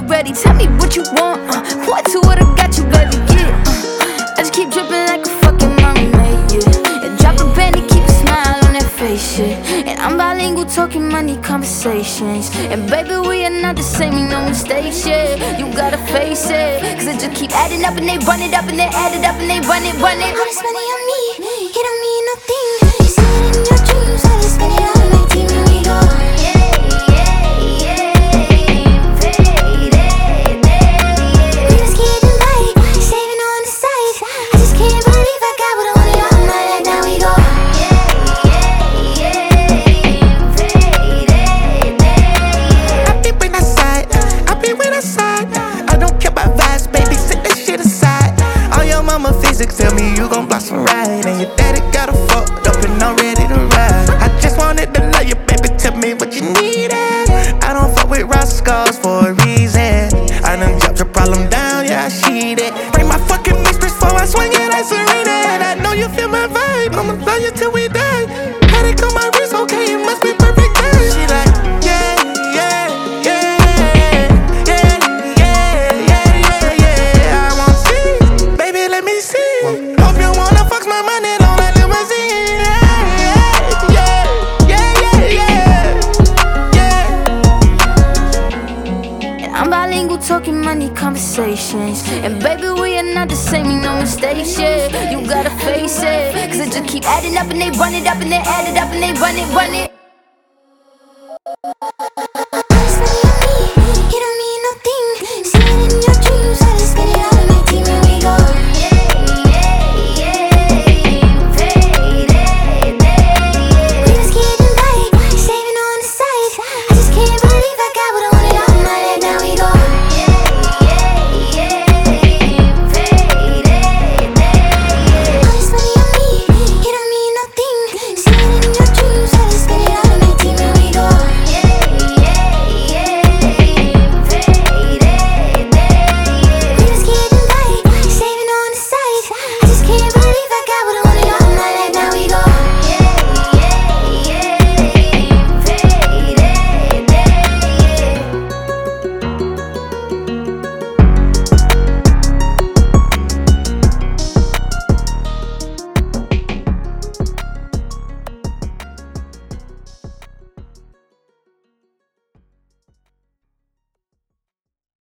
already. Tell me what you want, what to what I got you, baby, yeah. I just keep dripping like a fucking mermaid, yeah. And drop a penny, keep a smile on that face, yeah. And I'm bilingual, talking money conversations. And baby, we are not the same, you know mistakes, yeah. You gotta face it, cause it just keep adding up and they run it up and they add it up and they run it. All this money on me, it don't mean nothing. You see it in your dreams, I just spend it on my team and we go. Tell me you gon' blossom right, and your daddy got a fucked up and I'm ready to ride. I just wanted to love you, baby, tell me what you needed. I don't fuck with rascals for a reason. I done dropped your problem down, yeah, I see that. Bring my fucking mistress before I swing it like Serena. And I know you feel my vibe, I'ma love you till we die. Had it on my wrist, okay, it must be perfect time. She like, yeah, yeah, yeah, yeah, yeah, yeah, yeah, yeah. I want see, baby, let me see. Hope you wanna fuck my money, don't let limousine. Yeah, yeah, yeah, yeah, yeah. And I'm bilingual, talking money conversations. And baby, we are not the same, you know mistakes, yeah. You gotta face it, cause it just keep adding up and they run it up and they add it up and they run it.